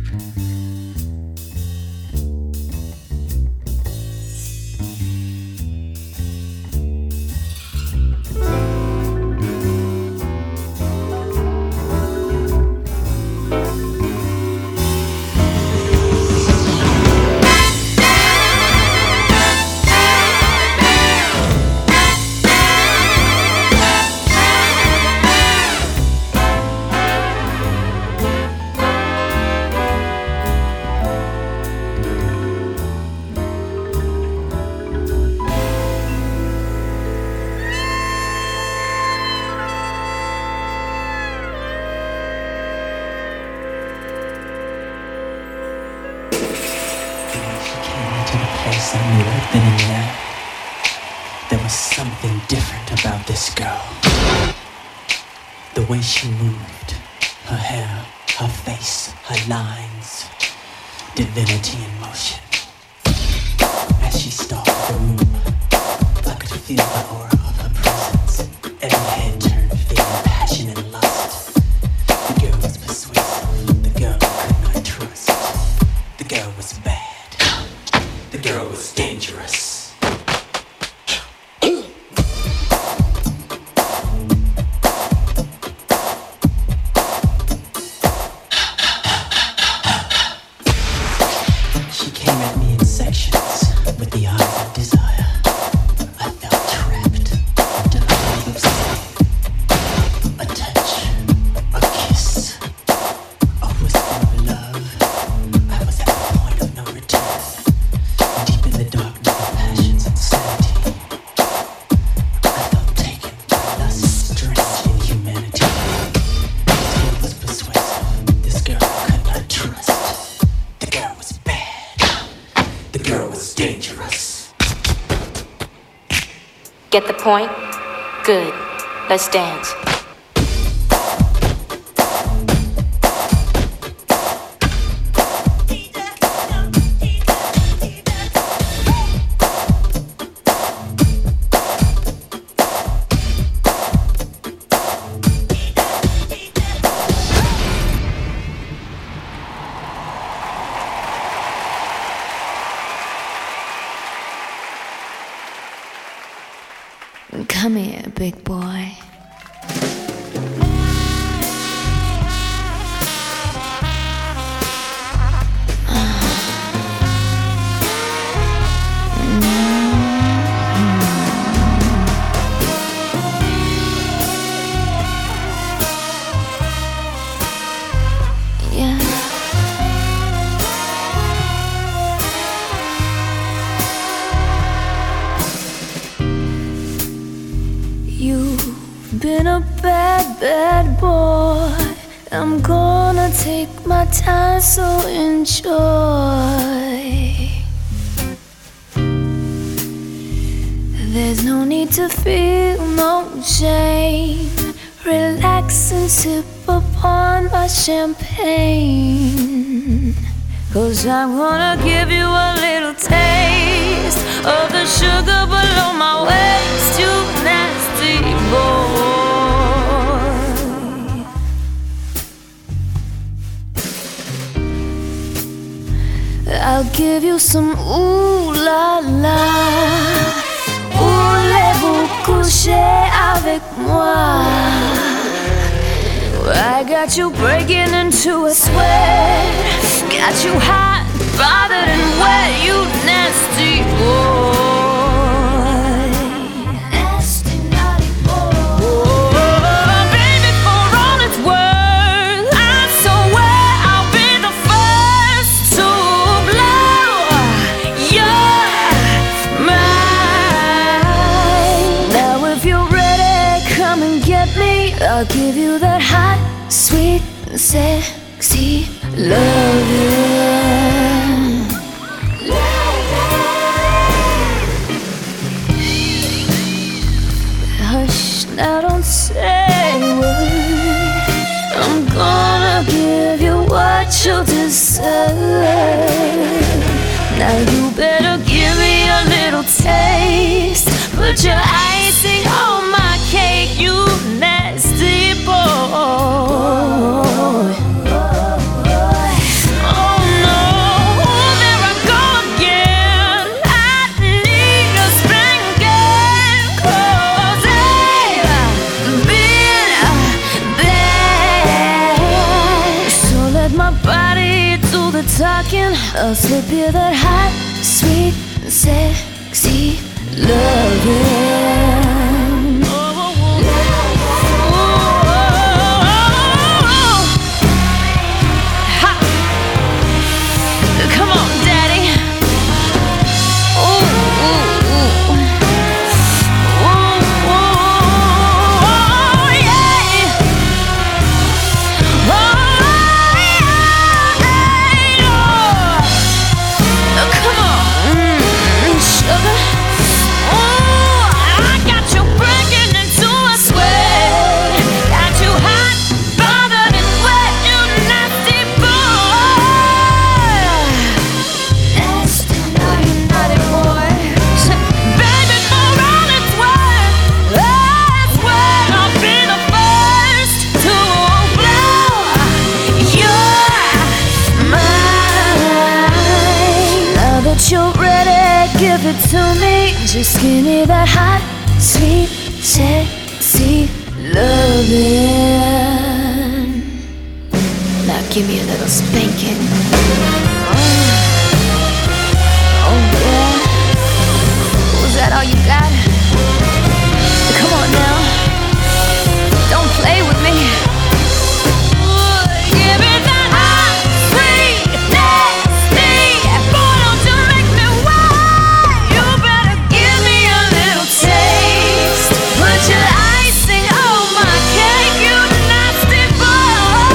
place I knew right then and there. There was something different about this girl. The way she moved, her hair, her face, her lines, divinity in motion. As she stalked the room, I could feel the aura of her presence. Every head turned, feeling passion and lust. The girl was persuasive, the girl I could not trust. The girl was bad, the girl was dangerous. She came at me in sections with the eyes of desire. I felt trapped until I felt obsessed. A touch, a kiss, a whisper of love. I was at the point of no return, deep in the darkness of passion's insanity. I felt taken by lust, strange inhumanity. This girl was persuasive, this girl I could not trust. The girl was bad, the girl was dangerous. Get the point? Good. Let's dance. Come here, big boy. Yeah. You've been a bad, bad boy. I'm gonna take my time, so enjoy. There's no need to feel no shame. Relax and sip upon my champagne. 'Cause I'm gonna give you a little taste of the sugar below my waist, you nasty boy. I'll give you some ooh la la. Voulez-vous coucher avec moi? I got you breaking into a sweat. Got you hot, bothered and wet, you nasty boy. Nasty, naughty boy. Oh, baby, for all it's worth, I swear I'll be the first to blow your mind. Now if you're ready, come and get me. I'll give you that hot, sweet, sexy loving. Hush, now don't say a word. I'm gonna give you what you deserve. Now you better give me a little taste. Put your icing on my cake, you nasty boy. Oh, talking, I'll slip you that hot, sweet, sexy loving. Come on, daddy. Ooh, ooh, ooh. Ooh, ooh, yeah. Oh, yeah. Oh, come on, sugar. Ooh, I got you breaking into a sweat. Got you hot, bothered and wet, you nasty boy. Nasty, naughty boy. Baby, more on its way. That's when I'll be the first to blow your mind. Now that you're ready, give it to me. Just give me that hot, sweet, sexy loving. Now give me a little spanking. Oh yeah. Was that all you got? Come on now. Don't play with me. Give me that hot, sweet, nasty. Boy, don't you make me wait. You better give me a little taste. Put your icing on my cake, you nasty boy.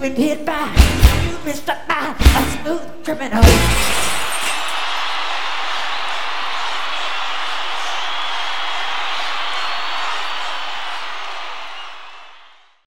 been hit by, you've been struck by a smooth criminal.